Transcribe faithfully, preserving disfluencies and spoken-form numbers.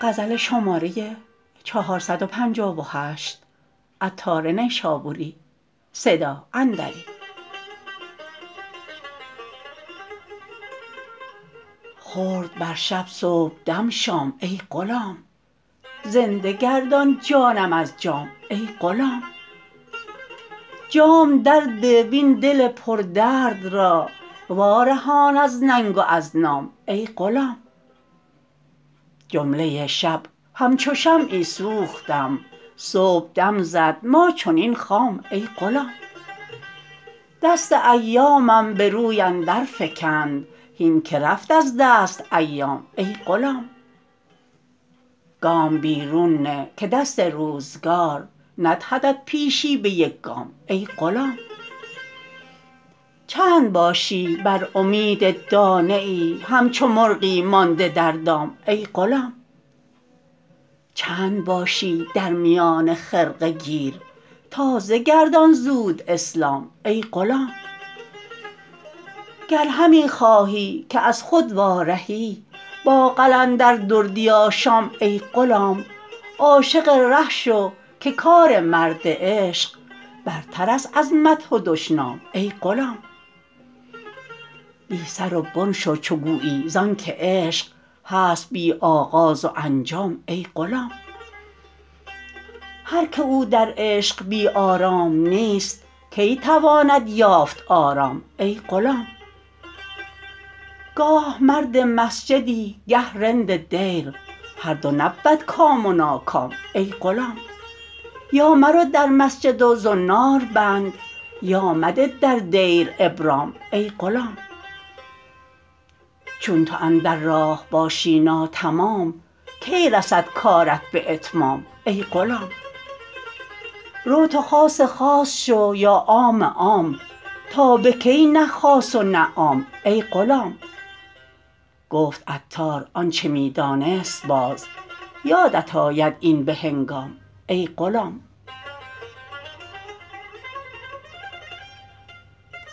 خورد بر شب صبحدم شام ای غلام زنده گردان جانم از جام ای غلام جام درده وین دل پردرد را وارهان از ننگ و از نام ای غلام جمله شب همچو شمعی سوختم صبح دم زد ما چنین خام ای غلام دست ایامم به روی اندر فکند هین که رفت از دست ایام ای غلام گام بیرون نه که دست روزگار ندهدت پیشی به یک گام ای غلام چند باشی بر امید دانه ای همچو مرغی مانده در دام ای غلام چند باشی در میان خرقه گیر تازه گردان زود اسلام ای غلام گر همی خواهی که از خود وارهی با قلندر دردی آشام ای غلام عاشق ره شو که کار مرد عشق برترست از مدح و دشنام ای غلام بی سر و بن شو چو گویی زانکه عشق هست بی آغاز و انجام ای غلام هر که او در عشق بی آرام نیست کی تواند یافت آرام ای غلام گاه مرد مسجدی گه رند دیر هر دو نبود کام و ناکام ای غلام یا مرو در مسجد و زنار بند یا مده در دیر ابرام ای غلام چون تو اندر راه باشی ناتمام کی رسد کارت به اتمام ای غلام رو تو خاص خاص شو یا عام عام تا به کی نه خاص و نه عام ای غلام گفت عطار آنچه می دانست باز یادت آید این به هنگام ای غلام